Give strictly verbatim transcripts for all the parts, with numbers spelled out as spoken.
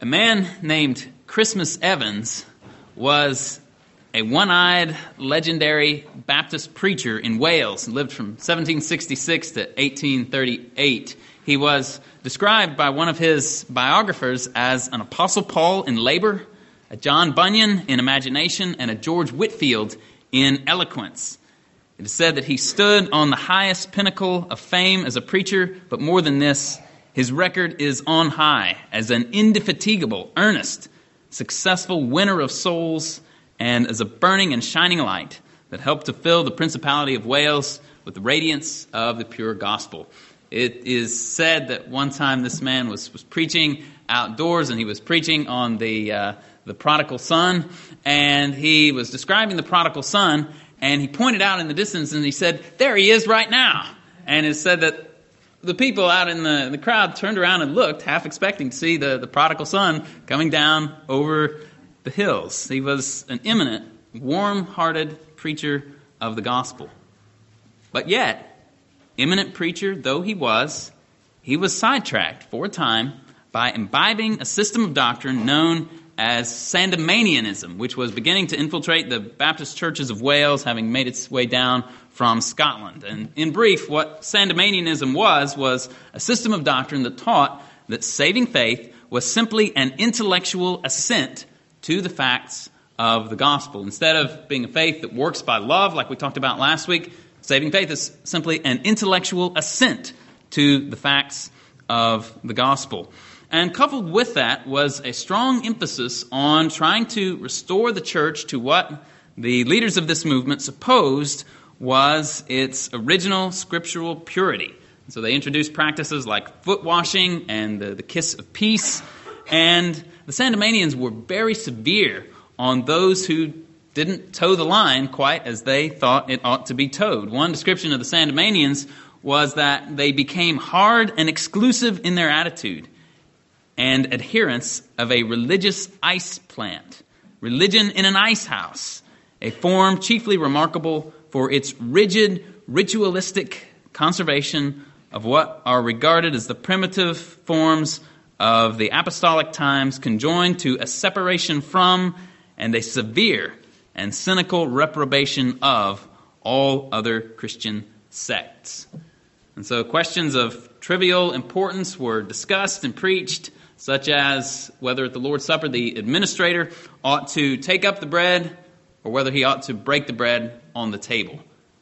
A man named Christmas Evans was a one-eyed, legendary Baptist preacher in Wales, lived from seventeen sixty-six to eighteen thirty-eight. He was described by one of his biographers as an Apostle Paul in labor, a John Bunyan in imagination, and a George Whitefield in eloquence. It is said that he stood on the highest pinnacle of fame as a preacher, but more than this, his record is on high as an indefatigable, earnest, successful winner of souls, and as a burning and shining light that helped to fill the Principality of Wales with the radiance of the pure gospel. It is said that one time this man was, was preaching outdoors, and he was preaching on the uh, the prodigal son, and he was describing the prodigal son, and he pointed out in the distance, and he said, "There he is right now." And it said that the people out in the, the crowd turned around and looked, half expecting to see the, the prodigal son coming down over the hills. He was an eminent, warm-hearted preacher of the gospel. But yet, eminent preacher though he was, he was sidetracked for a time by imbibing a system of doctrine known as Sandemanianism, which was beginning to infiltrate the Baptist churches of Wales, having made its way down from Scotland. And in brief, what Sandemanianism was, was a system of doctrine that taught that saving faith was simply an intellectual assent to the facts of the gospel. Instead of being a faith that works by love, like we talked about last week, saving faith is simply an intellectual assent to the facts of the gospel. And coupled with that was a strong emphasis on trying to restore the church to what the leaders of this movement supposed was its original scriptural purity. So they introduced practices like foot washing and the, the kiss of peace. And the Sandemanians were very severe on those who didn't toe the line quite as they thought it ought to be towed. One description of the Sandemanians was that they became hard and exclusive in their attitude and adherence of a religious ice plant, religion in an ice house, a form chiefly remarkable for its rigid, ritualistic conservation of what are regarded as the primitive forms of the apostolic times, conjoined to a separation from and a severe and cynical reprobation of all other Christian sects. And so questions of trivial importance were discussed and preached, such as whether at the Lord's Supper the administrator ought to take up the bread or whether he ought to break the bread on the table.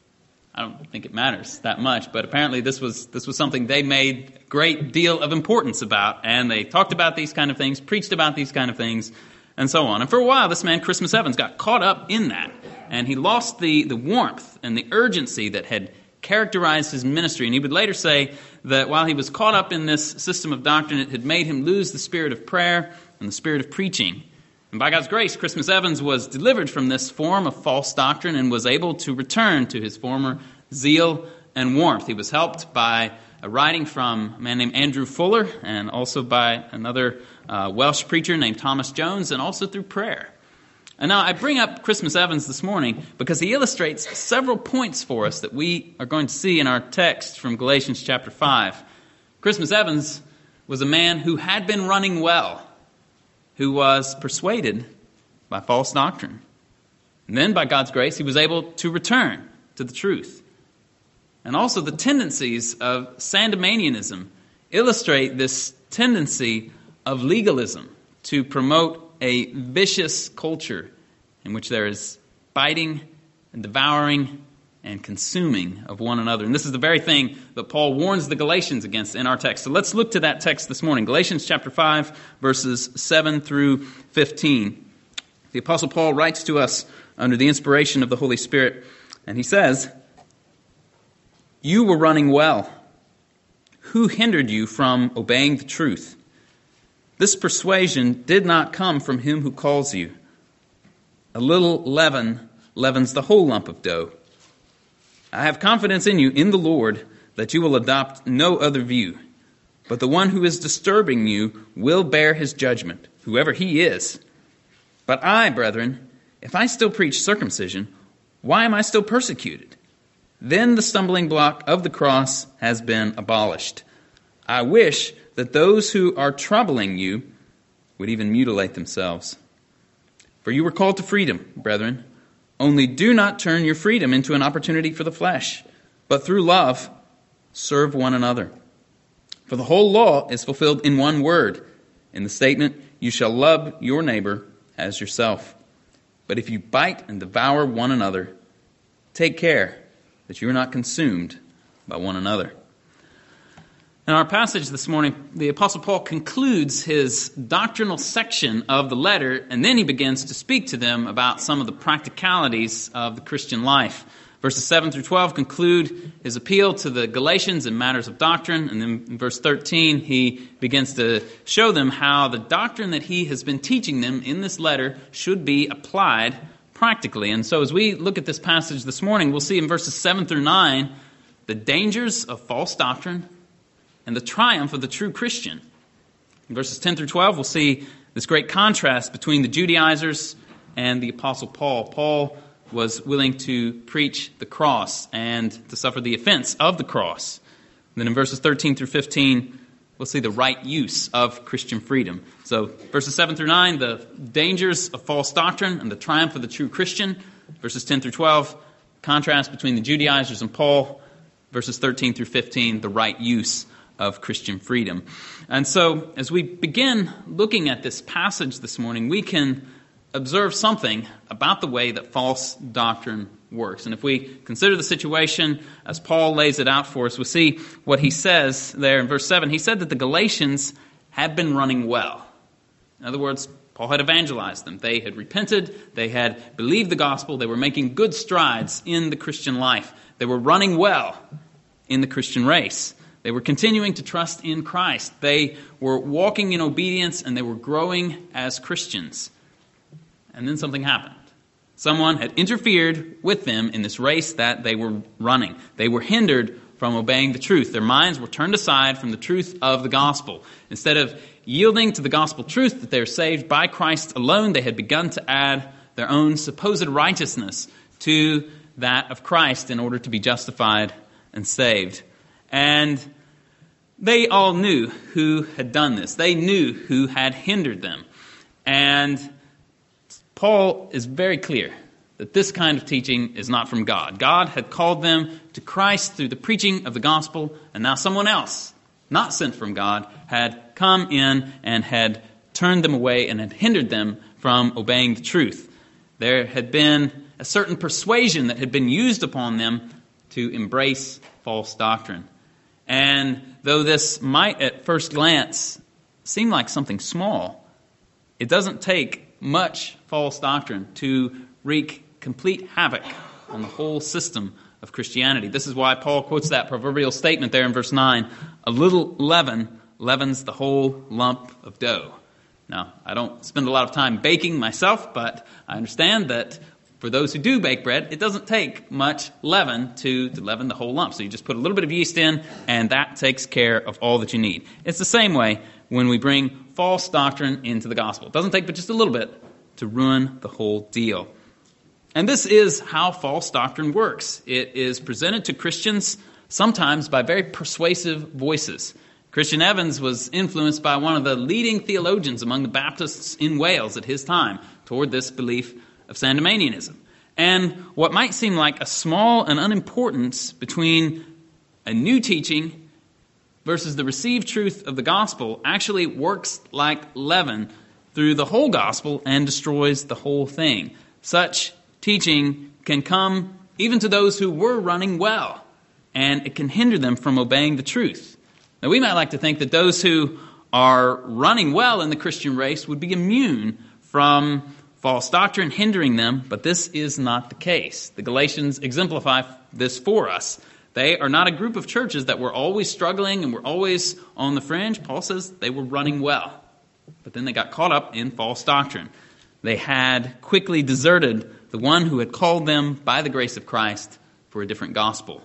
I don't think it matters that much, but apparently this was this was something they made a great deal of importance about, and they talked about these kind of things, preached about these kind of things, and so on. And for a while, this man, Christmas Evans, got caught up in that, and he lost the, the warmth and the urgency that had characterized his ministry. And he would later say that while he was caught up in this system of doctrine, it had made him lose the spirit of prayer and the spirit of preaching. And by God's grace, Christmas Evans was delivered from this form of false doctrine and was able to return to his former zeal and warmth. He was helped by a writing from a man named Andrew Fuller, and also by another uh, Welsh preacher named Thomas Jones, and also through prayer. And now I bring up Christmas Evans this morning because he illustrates several points for us that we are going to see in our text from Galatians chapter five. Christmas Evans was a man who had been running well, who was persuaded by false doctrine. And then, by God's grace, he was able to return to the truth. And also the tendencies of Sandemanianism illustrate this tendency of legalism to promote a vicious culture in which there is biting and devouring and consuming of one another. And this is the very thing that Paul warns the Galatians against in our text. So let's look to that text this morning. Galatians chapter five, verses seven through fifteen. The Apostle Paul writes to us under the inspiration of the Holy Spirit, and he says, "You were running well. Who hindered you from obeying the truth? This persuasion did not come from him who calls you. A little leaven leavens the whole lump of dough. I have confidence in you in the Lord that you will adopt no other view, but the one who is disturbing you will bear his judgment, whoever he is. But I, brethren, if I still preach circumcision, why am I still persecuted? Then the stumbling block of the cross has been abolished. I wish that those who are troubling you would even mutilate themselves. For you were called to freedom, brethren. Only do not turn your freedom into an opportunity for the flesh, but through love serve one another. For the whole law is fulfilled in one word, in the statement, you shall love your neighbor as yourself. But if you bite and devour one another, take care that you are not consumed by one another. In our passage this morning, the Apostle Paul concludes his doctrinal section of the letter, and then he begins to speak to them about some of the practicalities of the Christian life. Verses seven through twelve conclude his appeal to the Galatians in matters of doctrine, and then in verse thirteen he begins to show them how the doctrine that he has been teaching them in this letter should be applied practically. And so as we look at this passage this morning, we'll see in verses seven through nine the dangers of false doctrine and the triumph of the true Christian. In verses ten through twelve, we'll see this great contrast between the Judaizers and the Apostle Paul. Paul was willing to preach the cross and to suffer the offense of the cross. And then in verses thirteen through fifteen, we'll see the right use of Christian freedom. So verses seven through nine, the dangers of false doctrine and the triumph of the true Christian. Verses ten through twelve, contrast between the Judaizers and Paul. Verses thirteen through fifteen, the right use of Christian freedom. And so, as we begin looking at this passage this morning, we can observe something about the way that false doctrine works. And if we consider the situation as Paul lays it out for us, we'll see what he says there in verse seven. He said that the Galatians had been running well. In other words, Paul had evangelized them. They had repented. They had believed the gospel. They were making good strides in the Christian life. They were running well in the Christian race. They were continuing to trust in Christ. They were walking in obedience, and they were growing as Christians. And then something happened. Someone had interfered with them in this race that they were running. They were hindered from obeying the truth. Their minds were turned aside from the truth of the gospel. Instead of yielding to the gospel truth that they are saved by Christ alone, they had begun to add their own supposed righteousness to that of Christ in order to be justified and saved. And they all knew who had done this. They knew who had hindered them. And Paul is very clear that this kind of teaching is not from God. God had called them to Christ through the preaching of the gospel, and now someone else, not sent from God, had come in and had turned them away and had hindered them from obeying the truth. There had been a certain persuasion that had been used upon them to embrace false doctrine. And though this might at first glance seem like something small, it doesn't take much false doctrine to wreak complete havoc on the whole system of Christianity. This is why Paul quotes that proverbial statement there in verse nine, a little leaven leavens the whole lump of dough. Now, I don't spend a lot of time baking myself, but I understand that for those who do bake bread, it doesn't take much leaven to, to leaven the whole lump. So you just put a little bit of yeast in, and that takes care of all that you need. It's the same way when we bring false doctrine into the gospel. It doesn't take but just a little bit to ruin the whole deal. And this is how false doctrine works. It is presented to Christians sometimes by very persuasive voices. Christian Evans was influenced by one of the leading theologians among the Baptists in Wales at his time toward this belief of Sandemanianism. And what might seem like a small and unimportance between a new teaching versus the received truth of the gospel actually works like leaven through the whole gospel and destroys the whole thing. Such teaching can come even to those who were running well, and it can hinder them from obeying the truth. Now, we might like to think that those who are running well in the Christian race would be immune from false doctrine hindering them, but this is not the case. The Galatians exemplify this for us. They are not a group of churches that were always struggling and were always on the fringe. Paul says they were running well, but then they got caught up in false doctrine. They had quickly deserted the one who had called them by the grace of Christ for a different gospel.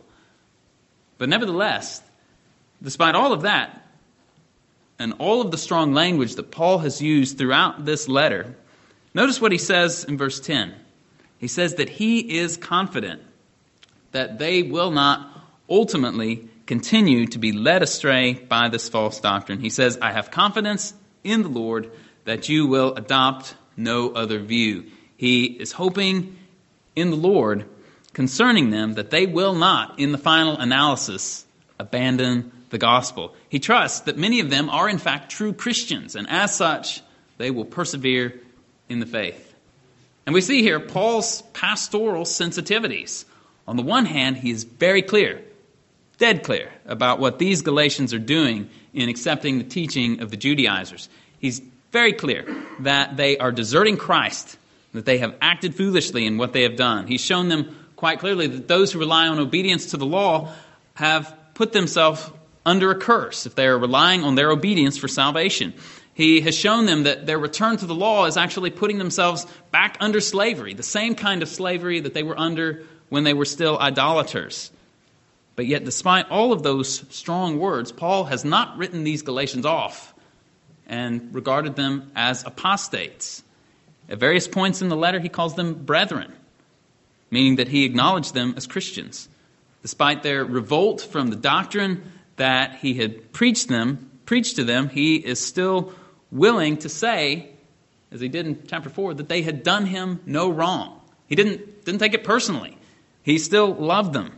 But nevertheless, despite all of that, and all of the strong language that Paul has used throughout this letter, notice what he says in verse ten. He says that he is confident that they will not ultimately continue to be led astray by this false doctrine. He says, I have confidence in the Lord that you will adopt no other view. He is hoping in the Lord concerning them that they will not, in the final analysis, abandon the gospel. He trusts that many of them are in fact true Christians, and as such, they will persevere in the faith. And we see here Paul's pastoral sensitivities. On the one hand, he is very clear, dead clear, about what these Galatians are doing in accepting the teaching of the Judaizers. He's very clear that they are deserting Christ, that they have acted foolishly in what they have done. He's shown them quite clearly that those who rely on obedience to the law have put themselves under a curse if they are relying on their obedience for salvation. He has shown them that their return to the law is actually putting themselves back under slavery, the same kind of slavery that they were under when they were still idolaters. But yet, despite all of those strong words, Paul has not written these Galatians off and regarded them as apostates. At various points in the letter, he calls them brethren, meaning that he acknowledged them as Christians. Despite their revolt from the doctrine that he had preached them, preached to them, he is still willing to say, as he did in chapter four, that they had done him no wrong. He didn't, didn't take it personally. He still loved them.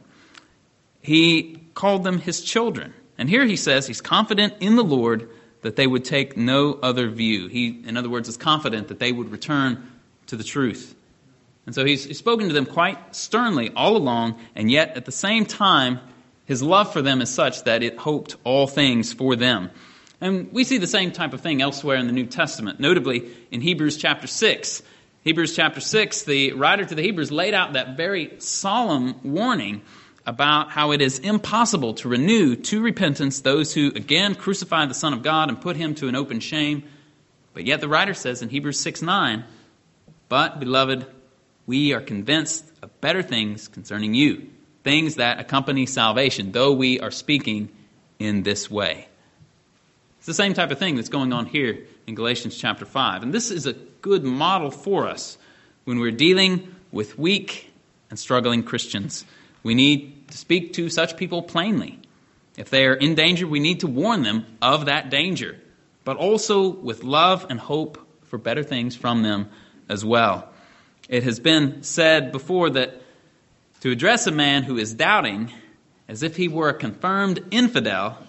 He called them his children. And here he says he's confident in the Lord that they would take no other view. He, in other words, is confident that they would return to the truth. And so he's, he's spoken to them quite sternly all along, and yet at the same time, his love for them is such that it hoped all things for them. And we see the same type of thing elsewhere in the New Testament, notably in Hebrews chapter six. Hebrews chapter six, the writer to the Hebrews laid out that very solemn warning about how it is impossible to renew to repentance those who again crucify the Son of God and put him to an open shame. But yet the writer says in Hebrews six nine, "But, beloved, we are convinced of better things concerning you, things that accompany salvation, though we are speaking in this way." It's the same type of thing that's going on here in Galatians chapter five. And this is a good model for us when we're dealing with weak and struggling Christians. We need to speak to such people plainly. If they are in danger, we need to warn them of that danger, but also with love and hope for better things from them as well. It has been said before that to address a man who is doubting as if he were a confirmed infidel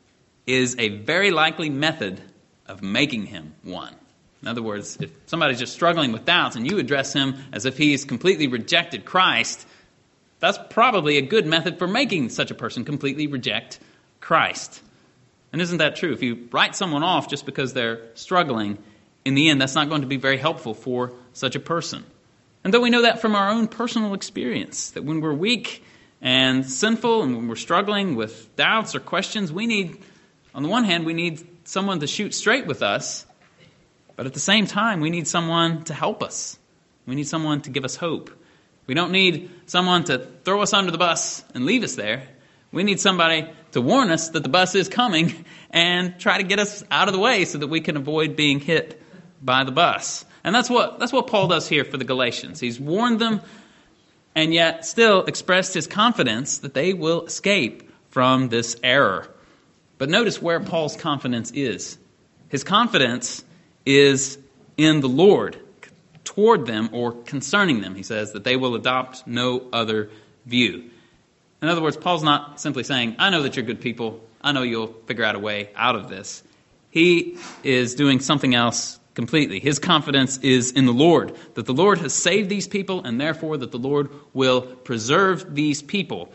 is a very likely method of making him one. In other words, if somebody's just struggling with doubts and you address him as if he's completely rejected Christ, that's probably a good method for making such a person completely reject Christ. And isn't that true? If you write someone off just because they're struggling, in the end, that's not going to be very helpful for such a person. And though we know that from our own personal experience, that when we're weak and sinful and when we're struggling with doubts or questions, we need, on the one hand, we need someone to shoot straight with us, but at the same time, we need someone to help us. We need someone to give us hope. We don't need someone to throw us under the bus and leave us there. We need somebody to warn us that the bus is coming and try to get us out of the way so that we can avoid being hit by the bus. And that's what that's what Paul does here for the Galatians. He's warned them and yet still expressed his confidence that they will escape from this error. But notice where Paul's confidence is. His confidence is in the Lord toward them or concerning them. He says that they will adopt no other view. In other words, Paul's not simply saying, I know that you're good people. I know you'll figure out a way out of this. He is doing something else completely. His confidence is in the Lord, that the Lord has saved these people and therefore that the Lord will preserve these people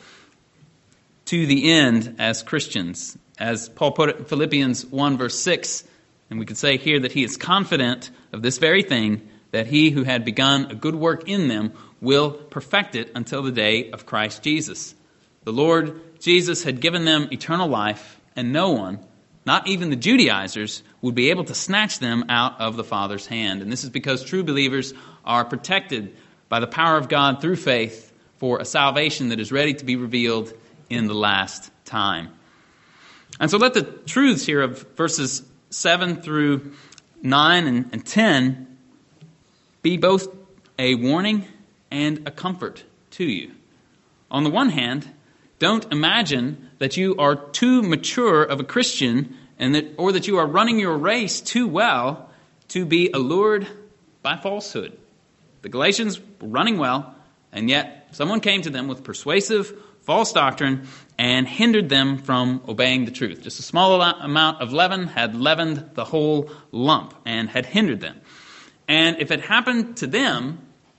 to the end as Christians. As Paul put it in Philippians one verse six, and we could say here that he is confident of this very thing, that he who had begun a good work in them will perfect it until the day of Christ Jesus. The Lord Jesus had given them eternal life, and no one, not even the Judaizers, would be able to snatch them out of the Father's hand. And this is because true believers are protected by the power of God through faith for a salvation that is ready to be revealed in the last time. And so let the truths here of verses seven through nine and, and ten be both a warning and a comfort to you. On the one hand, don't imagine that you are too mature of a Christian and that, or that you are running your race too well to be allured by falsehood. The Galatians were running well, and yet someone came to them with persuasive false doctrine and hindered them from obeying the truth. Just a small amount of leaven had leavened the whole lump and had hindered them. And if it happened to them,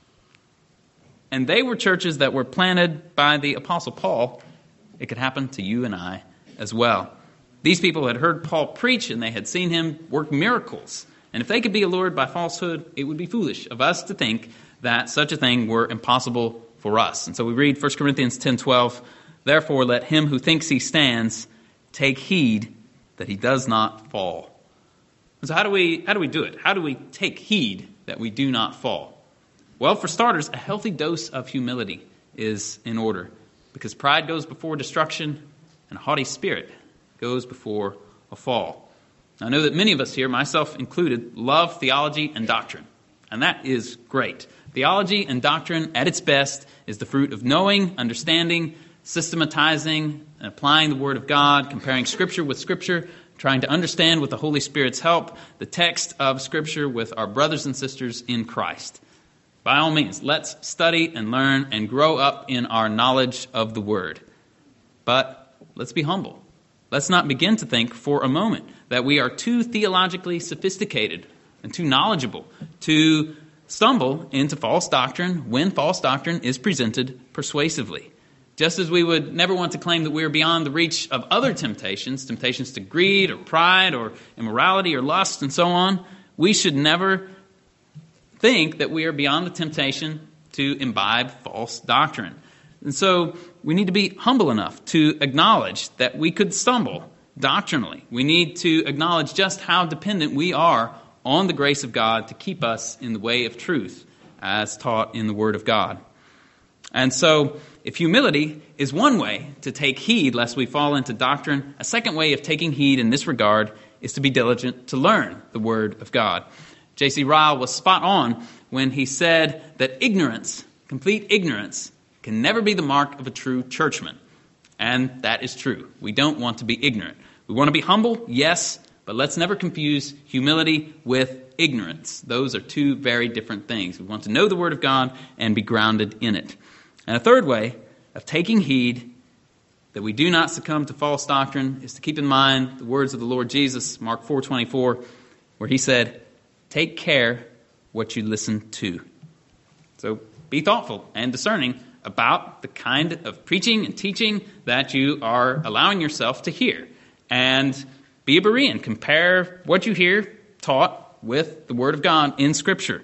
and they were churches that were planted by the Apostle Paul, it could happen to you and I as well. These people had heard Paul preach, and they had seen him work miracles. And if they could be allured by falsehood, it would be foolish of us to think that such a thing were impossible for us. And so we read First Corinthians ten twelve, "Therefore let him who thinks he stands take heed that he does not fall." And so how do we how do we do it? How do we take heed that we do not fall? Well, for starters, a healthy dose of humility is in order, because pride goes before destruction, and a haughty spirit goes before a fall. Now, I know that many of us here, myself included, love theology and doctrine, and that is great. Theology and doctrine, at its best, is the fruit of knowing, understanding, systematizing, and applying the Word of God, comparing Scripture with Scripture, trying to understand, with the Holy Spirit's help, the text of Scripture with our brothers and sisters in Christ. By all means, let's study and learn and grow up in our knowledge of the Word. But let's be humble. Let's not begin to think for a moment that we are too theologically sophisticated and too knowledgeable to stumble into false doctrine when false doctrine is presented persuasively. Just as we would never want to claim that we are beyond the reach of other temptations, temptations to greed or pride or immorality or lust and so on, we should never think that we are beyond the temptation to imbibe false doctrine. And so we need to be humble enough to acknowledge that we could stumble doctrinally. We need to acknowledge just how dependent we are on the grace of God to keep us in the way of truth as taught in the Word of God. And so if humility is one way to take heed lest we fall into doctrine, a second way of taking heed in this regard is to be diligent to learn the Word of God. J C Ryle was spot on when he said that ignorance, complete ignorance, can never be the mark of a true churchman. And that is true. We don't want to be ignorant. We want to be humble, yes, but let's never confuse humility with ignorance. Those are two very different things. We want to know the Word of God and be grounded in it. And a third way of taking heed that we do not succumb to false doctrine is to keep in mind the words of the Lord Jesus, Mark four twenty-four, where he said, "Take care what you listen to." So be thoughtful and discerning about the kind of preaching and teaching that you are allowing yourself to hear. And be a Berean. Compare what you hear taught with the Word of God in Scripture.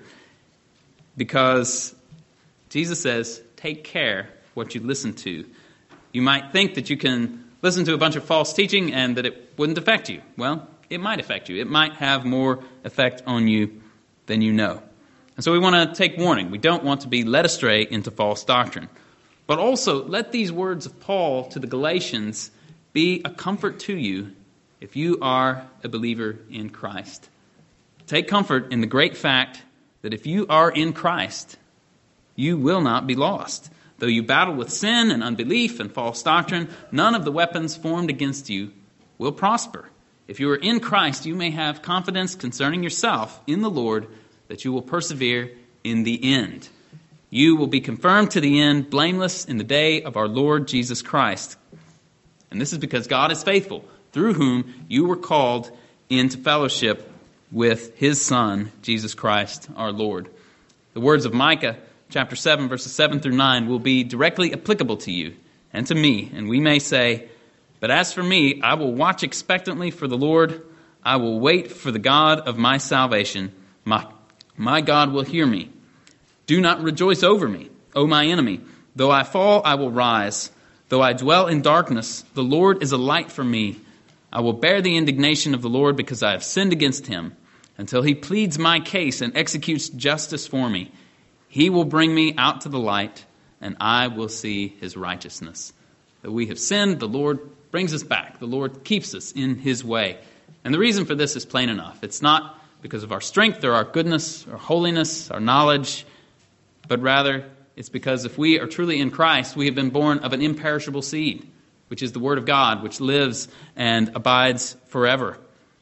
Because Jesus says, take care what you listen to. You might think that you can listen to a bunch of false teaching and that it wouldn't affect you. Well, it might affect you. It might have more effect on you than you know. And so we want to take warning. We don't want to be led astray into false doctrine. But also, let these words of Paul to the Galatians be a comfort to you if you are a believer in Christ. Take comfort in the great fact that if you are in Christ, you will not be lost. Though you battle with sin and unbelief and false doctrine, none of the weapons formed against you will prosper. If you are in Christ, you may have confidence concerning yourself in the Lord that you will persevere in the end. You will be confirmed to the end, blameless in the day of our Lord Jesus Christ. And this is because God is faithful, through whom you were called into fellowship with his Son, Jesus Christ, our Lord. The words of Micah chapter seven, verses seven through nine will be directly applicable to you and to me. And we may say, "But as for me, I will watch expectantly for the Lord. I will wait for the God of my salvation. My, my God will hear me. Do not rejoice over me, O my enemy. Though I fall, I will rise. Though I dwell in darkness, the Lord is a light for me. I will bear the indignation of the Lord because I have sinned against him, until he pleads my case and executes justice for me. He will bring me out to the light, and I will see his righteousness." That we have sinned, the Lord brings us back. The Lord keeps us in his way. And the reason for this is plain enough. It's not because of our strength or our goodness or holiness, our knowledge, but rather it's because if we are truly in Christ, we have been born of an imperishable seed, which is the Word of God, which lives and abides forever.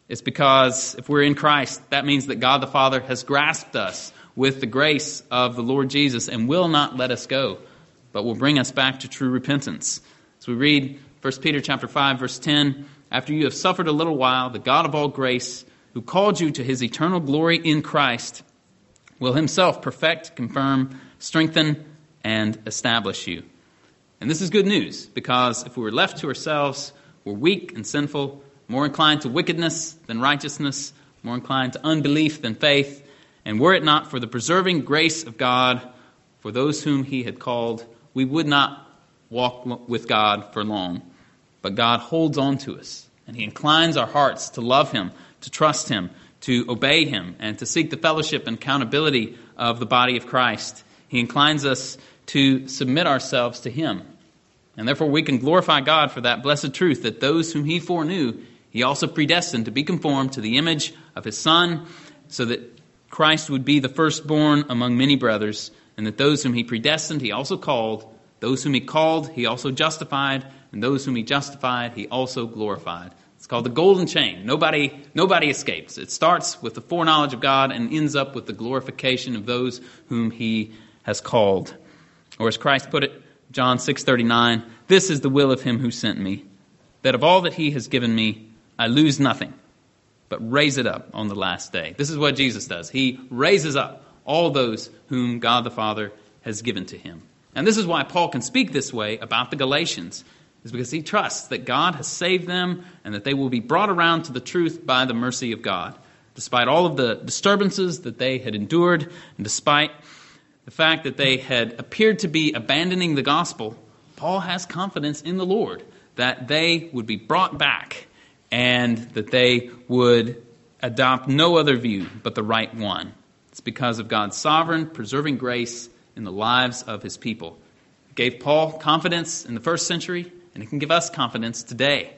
It's because if we're in Christ, that means that God the Father has grasped us with the grace of the Lord Jesus and will not let us go, but will bring us back to true repentance. So we read First Peter chapter five, verse ten, after you have suffered a little while, the God of all grace, who called you to his eternal glory in Christ, will himself perfect, confirm, strengthen, and establish you. And this is good news, because if we were left to ourselves, we're weak and sinful, more inclined to wickedness than righteousness, more inclined to unbelief than faith. And were it not for the preserving grace of God for those whom he had called, we would not walk with God for long. But God holds on to us, and he inclines our hearts to love him, to trust him, to obey him, and to seek the fellowship and accountability of the body of Christ. He inclines us to submit ourselves to him. And therefore we can glorify God for that blessed truth that those whom he foreknew, he also predestined to be conformed to the image of his Son, so that Christ would be the firstborn among many brothers, and that those whom he predestined, he also called. Those whom he called, he also justified. And those whom he justified, he also glorified. It's called the golden chain. Nobody, nobody escapes. It starts with the foreknowledge of God and ends up with the glorification of those whom he has called. Or as Christ put it, John six thirty-nine, this is the will of him who sent me, that of all that he has given me, I lose nothing, but raise it up on the last day. This is what Jesus does. He raises up all those whom God the Father has given to him. And this is why Paul can speak this way about the Galatians, is because he trusts that God has saved them and that they will be brought around to the truth by the mercy of God. Despite all of the disturbances that they had endured, and despite the fact that they had appeared to be abandoning the gospel, Paul has confidence in the Lord that they would be brought back and that they would adopt no other view but the right one. It's because of God's sovereign, preserving grace in the lives of his people. It gave Paul confidence in the first century, and it can give us confidence today.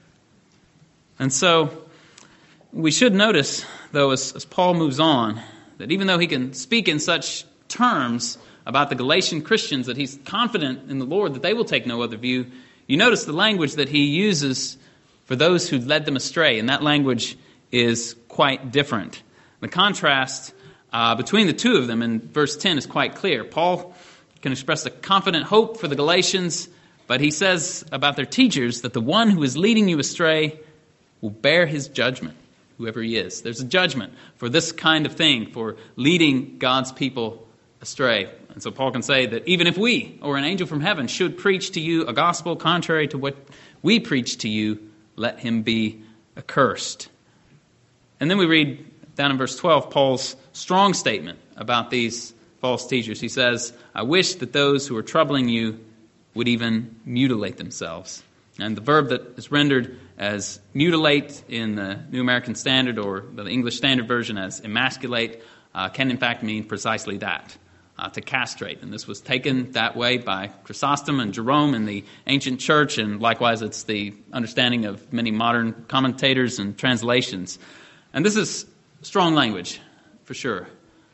And so we should notice, though, as, as Paul moves on, that even though he can speak in such terms about the Galatian Christians, that he's confident in the Lord that they will take no other view, you notice the language that he uses for those who led them astray, and that language is quite different. The contrast uh, between the two of them in verse ten is quite clear. Paul can express a confident hope for the Galatians, but he says about their teachers that the one who is leading you astray will bear his judgment, whoever he is. There's a judgment for this kind of thing, for leading God's people astray. And so Paul can say that even if we, or an angel from heaven, should preach to you a gospel contrary to what we preach to you, let him be accursed. And then we read down in verse twelve, Paul's strong statement about these false teachers. He says, I wish that those who are troubling you would even mutilate themselves. And the verb that is rendered as mutilate in the New American Standard or the English Standard Version as emasculate uh, can in fact mean precisely that. Uh, to castrate. And this was taken that way by Chrysostom and Jerome in the ancient church, and likewise it's the understanding of many modern commentators and translations. And this is strong language, for sure.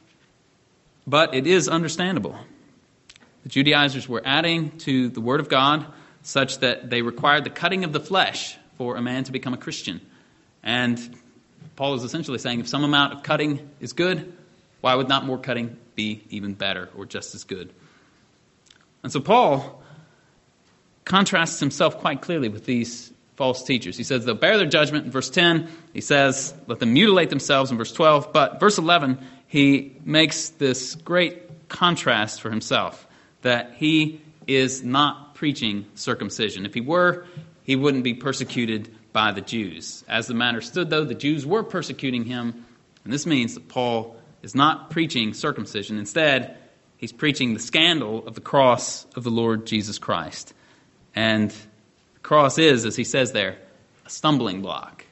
But it is understandable. The Judaizers were adding to the Word of God such that they required the cutting of the flesh for a man to become a Christian. And Paul is essentially saying if some amount of cutting is good, why would not more cutting be even better or just as good? And so Paul contrasts himself quite clearly with these false teachers. He says they'll bear their judgment in verse ten. He says let them mutilate themselves in verse twelve. But verse eleven, he makes this great contrast for himself, that he is not preaching circumcision. If he were, he wouldn't be persecuted by the Jews. As the matter stood, though, the Jews were persecuting him. And this means that Paul is not preaching circumcision. Instead, he's preaching the scandal of the cross of the Lord Jesus Christ. And the cross is, as he says there, a stumbling block.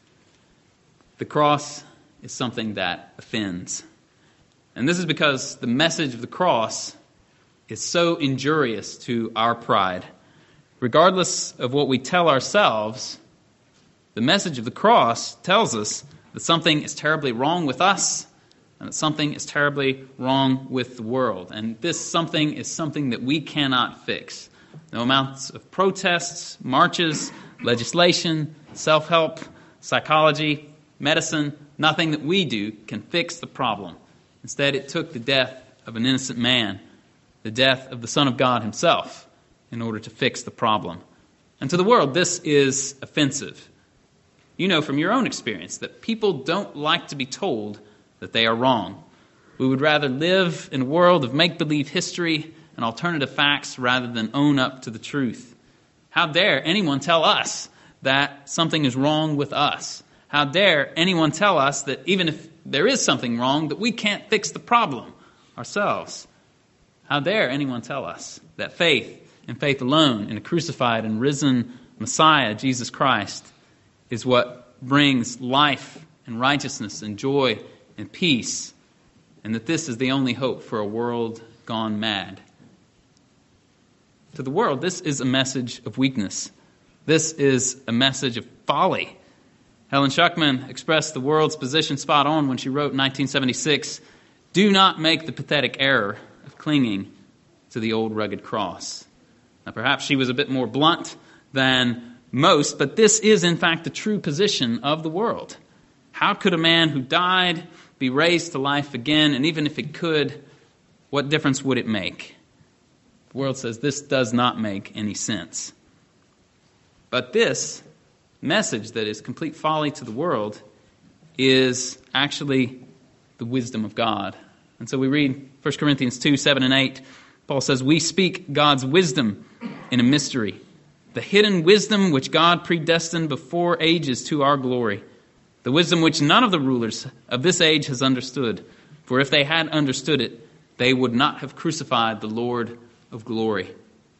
The cross is something that offends. And this is because the message of the cross is so injurious to our pride. Regardless of what we tell ourselves, the message of the cross tells us that something is terribly wrong with us, and that something is terribly wrong with the world. And this something is something that we cannot fix. No amounts of protests, marches, legislation, self-help, psychology, medicine, nothing that we do can fix the problem. Instead, it took the death of an innocent man, the death of the Son of God himself, in order to fix the problem. And to the world, this is offensive. You know from your own experience that people don't like to be told that they are wrong. We would rather live in a world of make-believe history and alternative facts rather than own up to the truth. How dare anyone tell us that something is wrong with us? How dare anyone tell us that even if there is something wrong, that we can't fix the problem ourselves? How dare anyone tell us that faith and faith alone in a crucified and risen Messiah, Jesus Christ, is what brings life and righteousness and joy and peace, and that this is the only hope for a world gone mad? To the world, this is a message of weakness. This is a message of folly. Helen Schuckman expressed the world's position spot on when she wrote in nineteen seventy-six, "Do not make the pathetic error of clinging to the old rugged cross." Now, perhaps she was a bit more blunt than most, but this is, in fact, the true position of the world. How could a man who died be raised to life again? And even if it could, what difference would it make? The world says this does not make any sense. But this message that is complete folly to the world is actually the wisdom of God. And so we read First Corinthians two, seven and eight. Paul says, "We speak God's wisdom in a mystery, the hidden wisdom which God predestined before ages to our glory, the wisdom which none of the rulers of this age has understood. For if they had understood it, they would not have crucified the Lord of glory."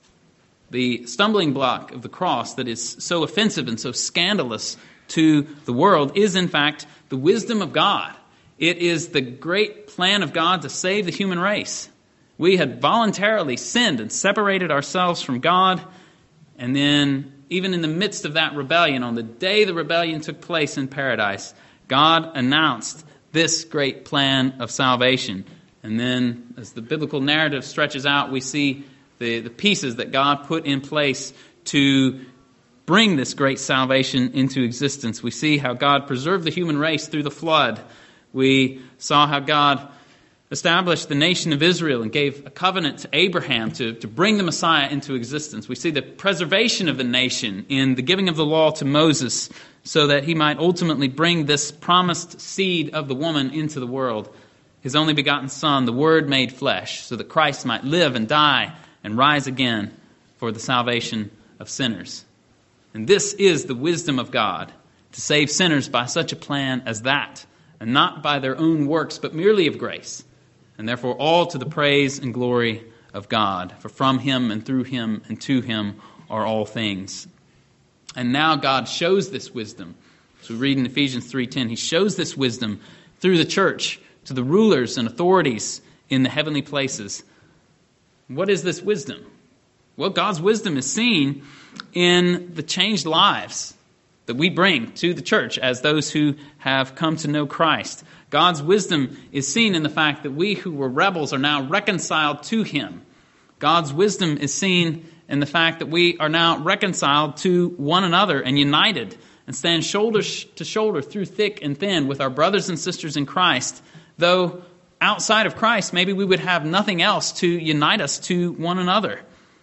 The stumbling block of the cross that is so offensive and so scandalous to the world is, in fact, the wisdom of God. It is the great plan of God to save the human race. We had voluntarily sinned and separated ourselves from God, and then even in the midst of that rebellion, on the day the rebellion took place in paradise, God announced this great plan of salvation. And then as the biblical narrative stretches out, we see the, the pieces that God put in place to bring this great salvation into existence. We see how God preserved the human race through the flood. We saw how God established the nation of Israel and gave a covenant to Abraham to, to bring the Messiah into existence. We see the preservation of the nation in the giving of the law to Moses so that he might ultimately bring this promised seed of the woman into the world, his only begotten Son, the Word made flesh, so that Christ might live and die and rise again for the salvation of sinners. And this is the wisdom of God, to save sinners by such a plan as that, and not by their own works, but merely of grace, and therefore all to the praise and glory of God. For from Him and through Him and to Him are all things. And now God shows this wisdom. As we read in Ephesians three ten, He shows this wisdom through the church to the rulers and authorities in the heavenly places. What is this wisdom? Well, God's wisdom is seen in the changed lives that we bring to the church as those who have come to know Christ. God's wisdom is seen in the fact that we who were rebels are now reconciled to Him. God's wisdom is seen in the fact that we are now reconciled to one another and united and stand shoulder to shoulder through thick and thin with our brothers and sisters in Christ, though outside of Christ, maybe we would have nothing else to unite us to one another.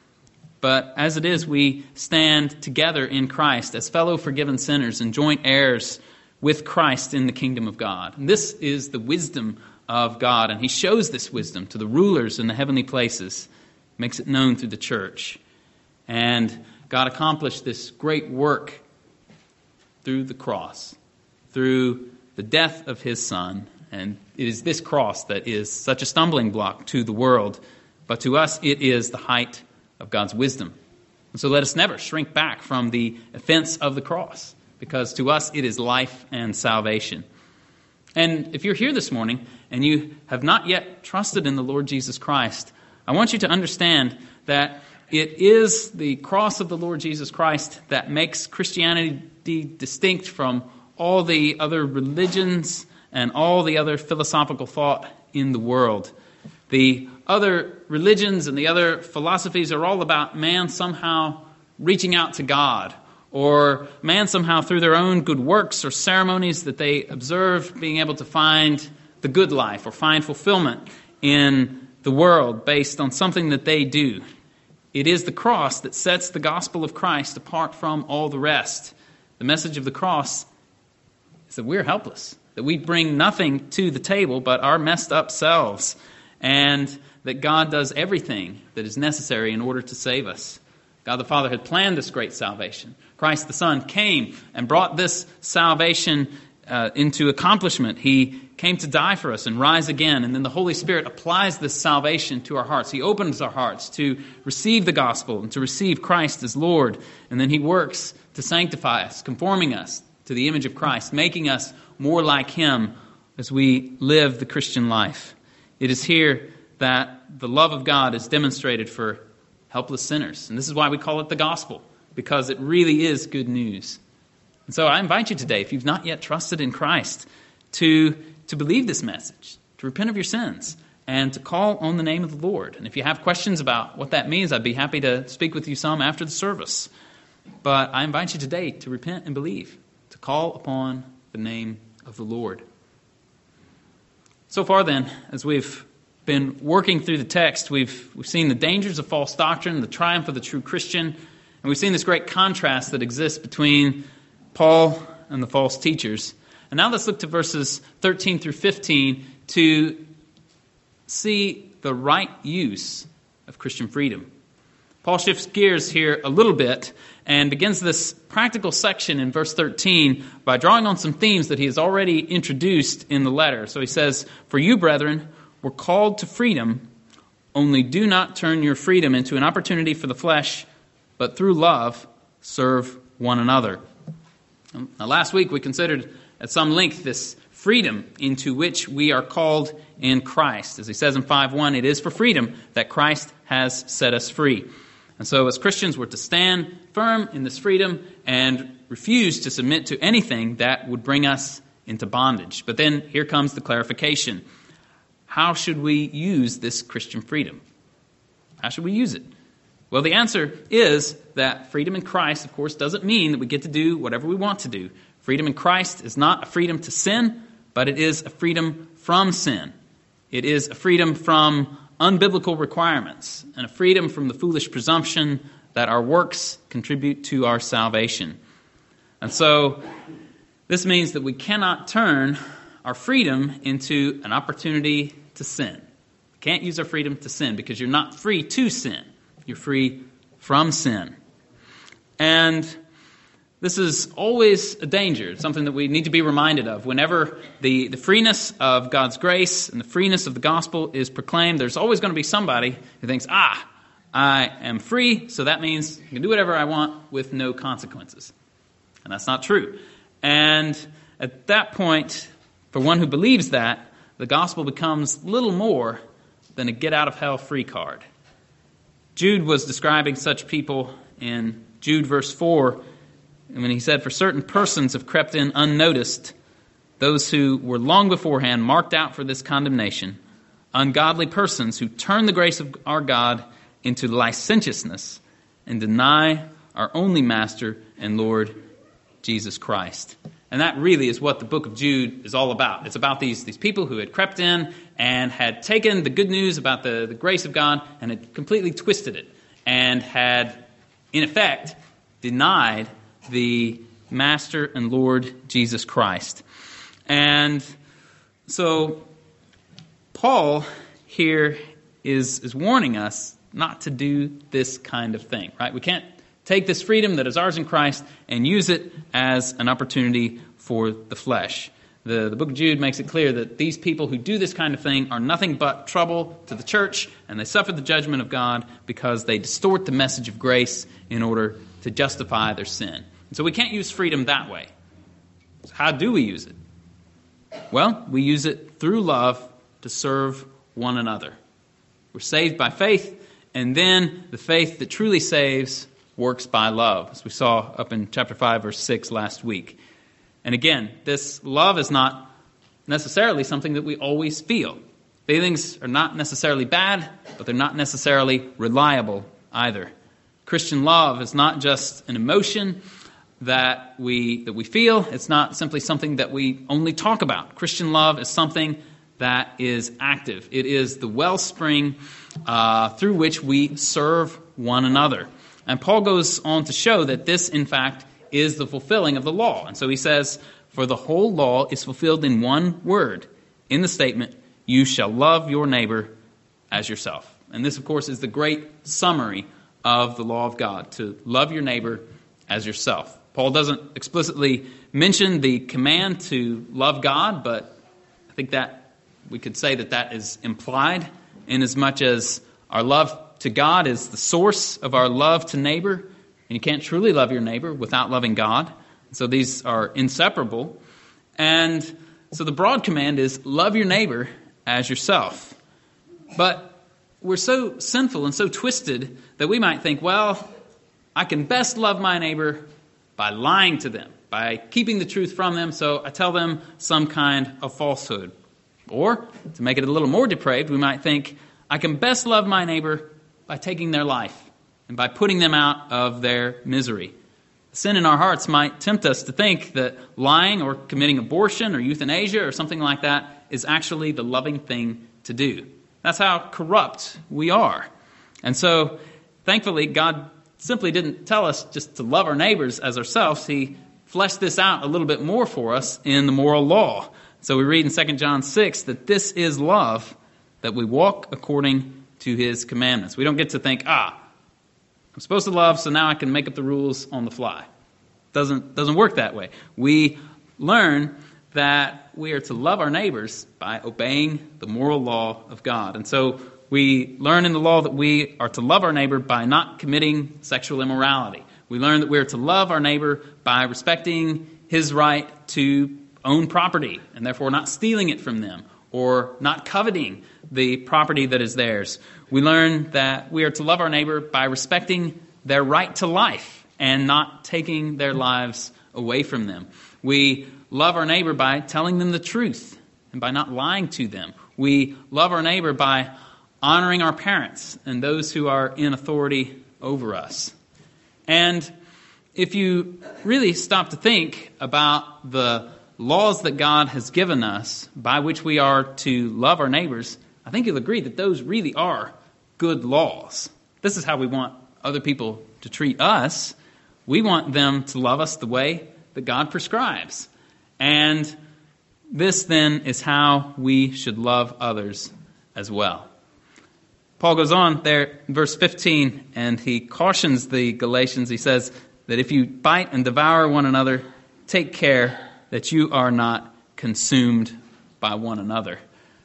But as it is, we stand together in Christ as fellow forgiven sinners and joint heirs with Christ in the kingdom of God. And this is the wisdom of God, and He shows this wisdom to the rulers in the heavenly places, makes it known through the church. And God accomplished this great work through the cross, through the death of His Son. And it is this cross that is such a stumbling block to the world. But to us, it is the height of God's wisdom. And so let us never shrink back from the offense of the cross, because to us it is life and salvation. And if you're here this morning and you have not yet trusted in the Lord Jesus Christ, I want you to understand that it is the cross of the Lord Jesus Christ that makes Christianity distinct from all the other religions and all the other philosophical thought in the world. The other religions and the other philosophies are all about man somehow reaching out to God or man somehow through their own good works or ceremonies that they observe being able to find the good life or find fulfillment in the world based on something that they do. It is the cross that sets the gospel of Christ apart from all the rest. The message of the cross is that we're helpless, that we bring nothing to the table but our messed up selves, and that God does everything that is necessary in order to save us. God the Father had planned this great salvation. Christ the Son came and brought this salvation uh, into accomplishment. He came to die for us and rise again, and then the Holy Spirit applies this salvation to our hearts. He opens our hearts to receive the gospel and to receive Christ as Lord, and then He works to sanctify us, conforming us to the image of Christ, making us more like Him as we live the Christian life. It is here that the love of God is demonstrated for helpless sinners. And this is why we call it the gospel, because it really is good news. And so I invite you today, if you've not yet trusted in Christ, to, to believe this message, to repent of your sins, and to call on the name of the Lord. And if you have questions about what that means, I'd be happy to speak with you some after the service. But I invite you today to repent and believe, to call upon the name of the Lord. So far then, as we've been working through the text, we've we've seen the dangers of false doctrine, the triumph of the true Christian, and we've seen this great contrast that exists between Paul and the false teachers. And now let's look to verses thirteen through fifteen to see the right use of Christian freedom. Paul shifts gears here a little bit and begins this practical section in verse thirteen by drawing on some themes that he has already introduced in the letter. So he says, "For you, brethren, were called to freedom, only do not turn your freedom into an opportunity for the flesh, but through love serve one another." Now, last week we considered at some length this freedom into which we are called in Christ. As he says in five one, it is for freedom that Christ has set us free. And so as Christians, we're to stand firm in this freedom and refuse to submit to anything that would bring us into bondage. But then here comes the clarification. How should we use this Christian freedom? How should we use it? Well, the answer is that freedom in Christ, of course, doesn't mean that we get to do whatever we want to do. Freedom in Christ is not a freedom to sin, but it is a freedom from sin. It is a freedom from unbiblical requirements and a freedom from the foolish presumption that our works contribute to our salvation. And so this means that we cannot turn our freedom into an opportunity to sin. We can't use our freedom to sin because you're not free to sin. You're free from sin. And this is always a danger. It's something that we need to be reminded of. Whenever the, the freeness of God's grace and the freeness of the gospel is proclaimed, there's always going to be somebody who thinks, ah, I am free, so that means I can do whatever I want with no consequences. And that's not true. And at that point, for one who believes that, the gospel becomes little more than a get-out-of-hell-free card. Jude was describing such people in Jude verse four, when he said, "For certain persons have crept in unnoticed, those who were long beforehand marked out for this condemnation, ungodly persons who turn the grace of our God into licentiousness and deny our only Master and Lord, Jesus Christ." And that really is what the book of Jude is all about. It's about these, these people who had crept in and had taken the good news about the, the grace of God and had completely twisted it and had, in effect, denied the Master and Lord Jesus Christ. And so Paul here is, is warning us not to do this kind of thing, right? We can't take this freedom that is ours in Christ and use it as an opportunity for the flesh. The, the book of Jude makes it clear that these people who do this kind of thing are nothing but trouble to the church, and they suffer the judgment of God because they distort the message of grace in order to justify their sin. And so we can't use freedom that way. So how do we use it? Well, we use it through love to serve one another. We're saved by faith, and then the faith that truly saves works by love, as we saw up in chapter five, verse six last week. And again, this love is not necessarily something that we always feel. Feelings are not necessarily bad, but they're not necessarily reliable either. Christian love is not just an emotion, that we that we feel. It's not simply something that we only talk about. Christian love is something that is active. It is the wellspring uh, through which we serve one another. And Paul goes on to show that this, in fact, is the fulfilling of the law. And so he says, for the whole law is fulfilled in one word, in the statement, you shall love your neighbor as yourself. And this, of course, is the great summary of the law of God, to love your neighbor as yourself. Paul doesn't explicitly mention the command to love God, but I think that we could say that that is implied, in as much as our love to God is the source of our love to neighbor, and you can't truly love your neighbor without loving God. So these are inseparable. And so the broad command is love your neighbor as yourself. But we're so sinful and so twisted that we might think, well, I can best love my neighbor by lying to them, by keeping the truth from them, so I tell them some kind of falsehood. Or, to make it a little more depraved, we might think, I can best love my neighbor by taking their life and by putting them out of their misery. Sin in our hearts might tempt us to think that lying or committing abortion or euthanasia or something like that is actually the loving thing to do. That's how corrupt we are. And so, thankfully, God simply didn't tell us just to love our neighbors as ourselves. He fleshed this out a little bit more for us in the moral law. So we read in Second John six that this is love, that we walk according to his commandments. We don't get to think, ah, I'm supposed to love, so now I can make up the rules on the fly. Doesn't doesn't work that way. We learn that we are to love our neighbors by obeying the moral law of God. And so we learn in the law that we are to love our neighbor by not committing sexual immorality. We learn that we are to love our neighbor by respecting his right to own property, and therefore not stealing it from them, or not coveting the property that is theirs. We learn that we are to love our neighbor by respecting their right to life and not taking their lives away from them. We love our neighbor by telling them the truth and by not lying to them. We love our neighbor by honoring our parents and those who are in authority over us. And if you really stop to think about the laws that God has given us by which we are to love our neighbors, I think you'll agree that those really are good laws. This is how we want other people to treat us. We want them to love us the way that God prescribes. And this then is how we should love others as well. Paul goes on there in verse fifteen, and he cautions the Galatians. He says that if you bite and devour one another, take care that you are not consumed by one another.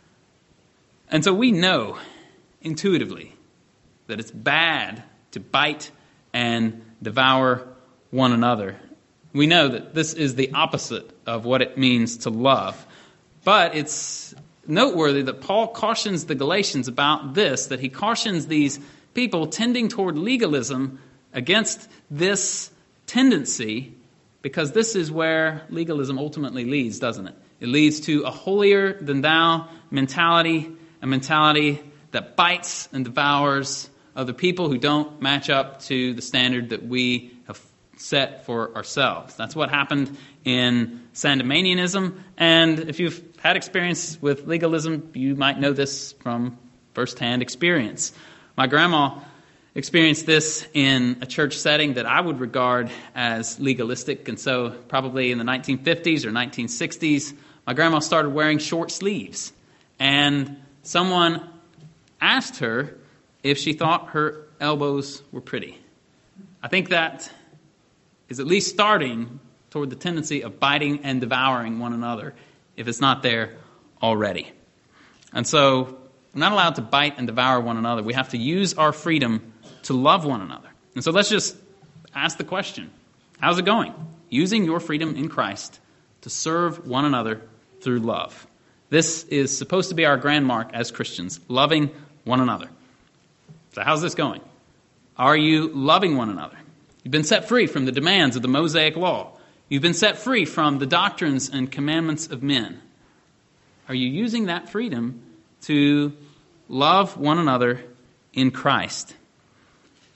And so we know intuitively that it's bad to bite and devour one another. We know that this is the opposite of what it means to love. But it's noteworthy that Paul cautions the Galatians about this, that he cautions these people tending toward legalism against this tendency, because this is where legalism ultimately leads, doesn't it? It leads to a holier-than-thou mentality, a mentality that bites and devours other people who don't match up to the standard that we have set for ourselves. That's what happened in Sandemanianism, and if you've had experience with legalism, you might know this from firsthand experience. My grandma experienced this in a church setting that I would regard as legalistic, and so probably in the nineteen fifties or nineteen sixties, my grandma started wearing short sleeves, and someone asked her if she thought her elbows were pretty. I think that is at least starting toward the tendency of biting and devouring one another, if it's not there already. And so we're not allowed to bite and devour one another. We have to use our freedom to love one another. And so let's just ask the question, how's it going? Using your freedom in Christ to serve one another through love. This is supposed to be our grand mark as Christians, loving one another. So how's this going? Are you loving one another? You've been set free from the demands of the Mosaic Law. You've been set free from the doctrines and commandments of men. Are you using that freedom to love one another in Christ?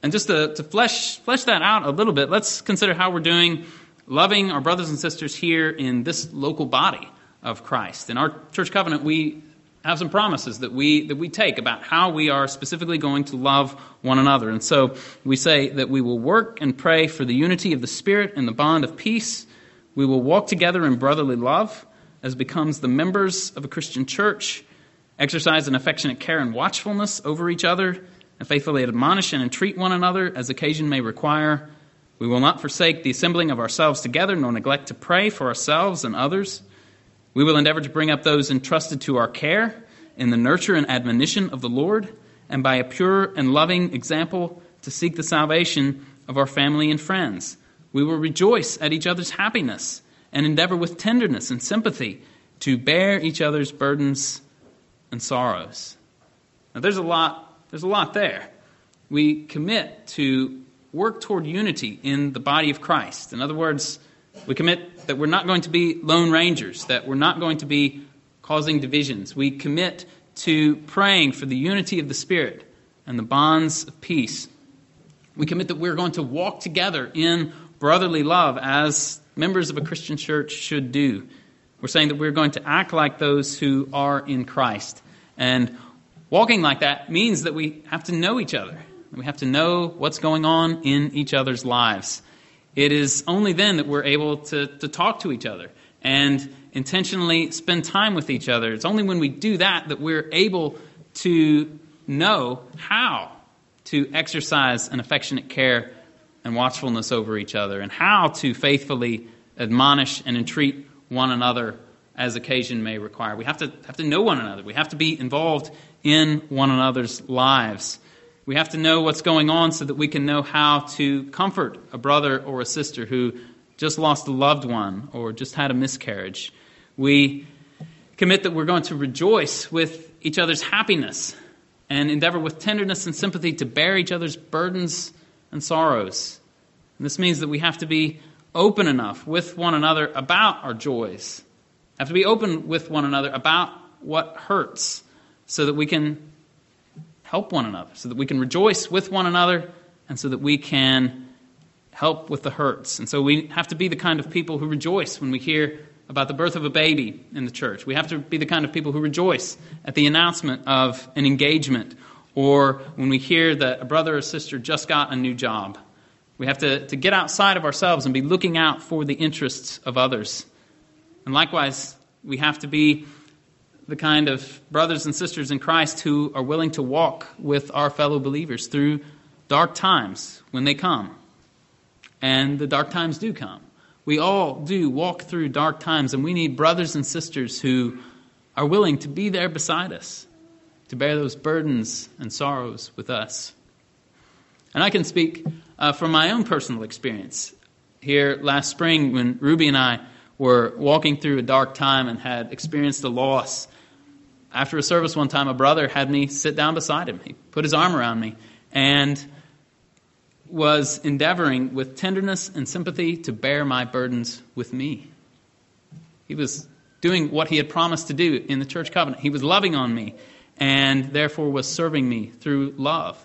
And just to, to flesh, flesh that out a little bit, let's consider how we're doing loving our brothers and sisters here in this local body of Christ. In our church covenant, we have some promises that we that we take about how we are specifically going to love one another. And so we say that we will work and pray for the unity of the Spirit and the bond of peace. We will walk together in brotherly love as becomes the members of a Christian church, exercise an affectionate care and watchfulness over each other, and faithfully admonish and entreat one another as occasion may require. We will not forsake the assembling of ourselves together, nor neglect to pray for ourselves and others. We will endeavor to bring up those entrusted to our care in the nurture and admonition of the Lord, and by a pure and loving example to seek the salvation of our family and friends. We will rejoice at each other's happiness and endeavor with tenderness and sympathy to bear each other's burdens and sorrows. Now there's a lot, there's a lot there. We commit to work toward unity in the body of Christ. In other words, we commit that we're not going to be lone rangers, that we're not going to be causing divisions. We commit to praying for the unity of the Spirit and the bonds of peace. We commit that we're going to walk together in brotherly love as members of a Christian church should do. We're saying that we're going to act like those who are in Christ. And walking like that means that we have to know each other. We have to know what's going on in each other's lives. It is only then that we're able to, to talk to each other and intentionally spend time with each other. It's only when we do that that we're able to know how to exercise an affectionate care and watchfulness over each other, and how to faithfully admonish and entreat one another as occasion may require. We have to have to know one another. We have to be involved in one another's lives. We have to know what's going on so that we can know how to comfort a brother or a sister who just lost a loved one or just had a miscarriage. We commit that we're going to rejoice with each other's happiness and endeavor with tenderness and sympathy to bear each other's burdens and sorrows. And this means that we have to be open enough with one another about our joys. Have to be open with one another about what hurts so that we can help one another, so that we can rejoice with one another, and so that we can help with the hurts. And so we have to be the kind of people who rejoice when we hear about the birth of a baby in the church. We have to be the kind of people who rejoice at the announcement of an engagement, or when we hear that a brother or sister just got a new job. We have to, to get outside of ourselves and be looking out for the interests of others. And likewise, we have to be the kind of brothers and sisters in Christ who are willing to walk with our fellow believers through dark times when they come. And the dark times do come. We all do walk through dark times, and we need brothers and sisters who are willing to be there beside us, to bear those burdens and sorrows with us. And I can speak uh, from my own personal experience. Here last spring when Ruby and I were walking through a dark time and had experienced a loss, after a service one time, a brother had me sit down beside him. He put his arm around me and was endeavoring with tenderness and sympathy to bear my burdens with me. He was doing what he had promised to do in the church covenant. He was loving on me and therefore was serving me through love.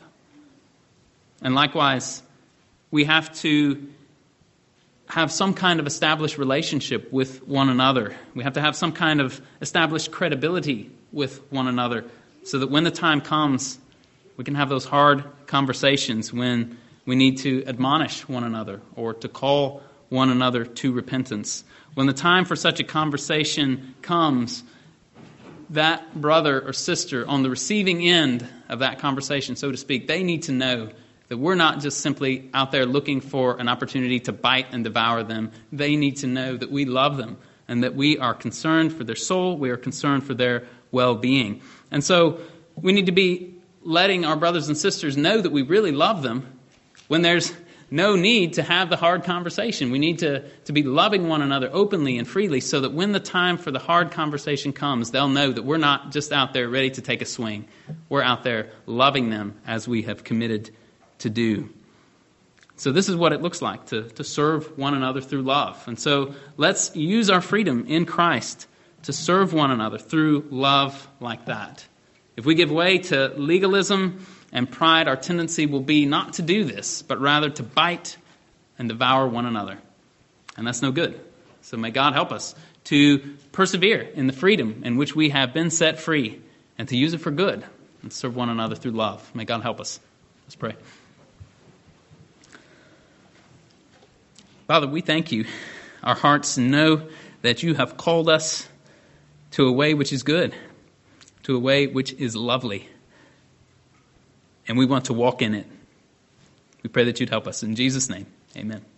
And likewise, we have to have some kind of established relationship with one another. We have to have some kind of established credibility with one another so that when the time comes, we can have those hard conversations when we need to admonish one another or to call one another to repentance. When the time for such a conversation comes, that brother or sister on the receiving end of that conversation, so to speak, they need to know that we're not just simply out there looking for an opportunity to bite and devour them. They need to know that we love them and that we are concerned for their soul, we are concerned for their well-being. And so we need to be letting our brothers and sisters know that we really love them when there's no need to have the hard conversation. We need to, to be loving one another openly and freely so that when the time for the hard conversation comes, they'll know that we're not just out there ready to take a swing. We're out there loving them as we have committed to do. So this is what it looks like to, to serve one another through love. And so let's use our freedom in Christ to serve one another through love like that. If we give way to legalism and pride, our tendency will be not to do this, but rather to bite and devour one another. And that's no good. So may God help us to persevere in the freedom in which we have been set free and to use it for good and serve one another through love. May God help us. Let's pray. Father, we thank you. Our hearts know that you have called us to a way which is good, to a way which is lovely. And we want to walk in it. We pray that you'd help us. In Jesus' name, amen.